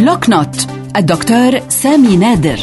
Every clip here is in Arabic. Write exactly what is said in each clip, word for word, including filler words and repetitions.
بلوك نوت الدكتور سامي نادر.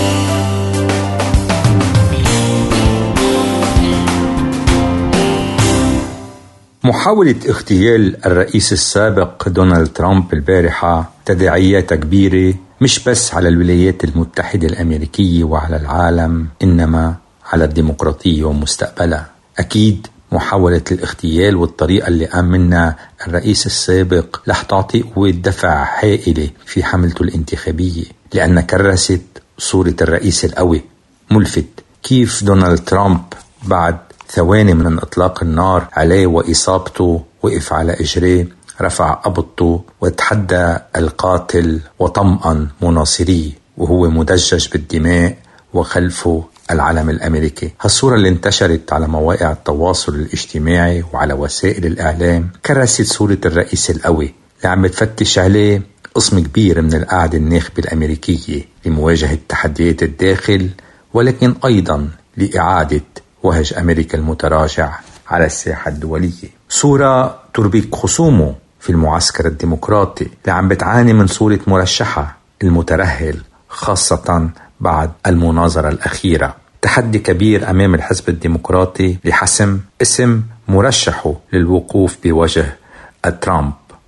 محاولة اغتيال الرئيس السابق دونالد ترامب البارحة تداعيات كبيرة مش بس على الولايات المتحدة الأمريكية وعلى العالم، إنما على الديمقراطية ومستقبلها. أكيد محاولة الاغتيال والطريقة اللي قام منها الرئيس السابق رح تعطي قوة دفع هائلة في حملته الانتخابية، لأن كرست صورة الرئيس القوي. ملفت كيف دونالد ترامب بعد ثواني من إطلاق النار عليه وإصابته وقف على إجريه، رفع قبضته وتحدى القاتل وطمأن مناصريه وهو مدجج بالدماء وخلفه العلم الأمريكي. هالصورة اللي انتشرت على مواقع التواصل الاجتماعي وعلى وسائل الإعلام كرست صورة الرئيس القوي اللي عم بتفتش عليه قسم كبير من القاعدة الناخبة الأمريكية لمواجهة تحديات الداخل، ولكن أيضا لإعادة وهج أمريكا المتراجع على الساحة الدولية. صورة تربك خصومه في المعسكر الديمقراطي اللي عم بتعاني من صورة مرشحة المترهل، خاصة بعد المناظرة الأخيرة. تحدي كبير أمام الحزب الديمقراطي لحسم اسم مرشحه للوقوف بوجه ترامب،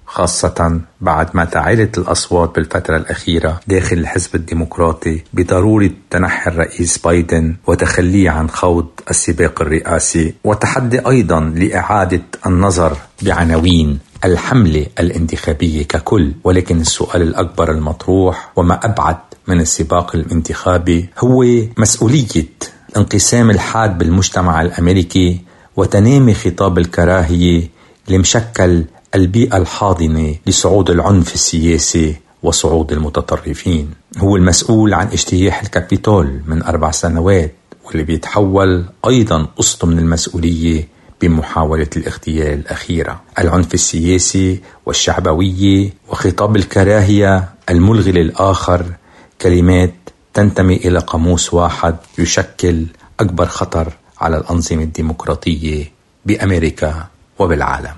خاصة بعد ما تعالت الأصوات بالفترة الأخيرة داخل الحزب الديمقراطي بضرورة تنحي الرئيس بايدن وتخليه عن خوض السباق الرئاسي، وتحدي أيضا لإعادة النظر بعناوين الحملة الانتخابية ككل. ولكن السؤال الأكبر المطروح وما أبعد من السباق الانتخابي هو مسؤولية الانقسام الحاد بالمجتمع الأمريكي وتنامي خطاب الكراهية لمشكل البيئة الحاضنة لصعود العنف السياسي وصعود المتطرفين. هو المسؤول عن اجتياح الكابيتول من أربع سنوات، واللي بيتحول أيضا قسط من المسؤولية بمحاولة الاغتيال الأخيرة. العنف السياسي والشعبوية وخطاب الكراهية الملغي للآخر كلمات تنتمي إلى قاموس واحد يشكل أكبر خطر على الأنظمة الديمقراطية بأمريكا وبالعالم.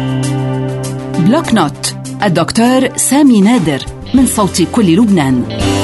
بلوك نوت الدكتور سامي نادر، من صوت كل لبنان.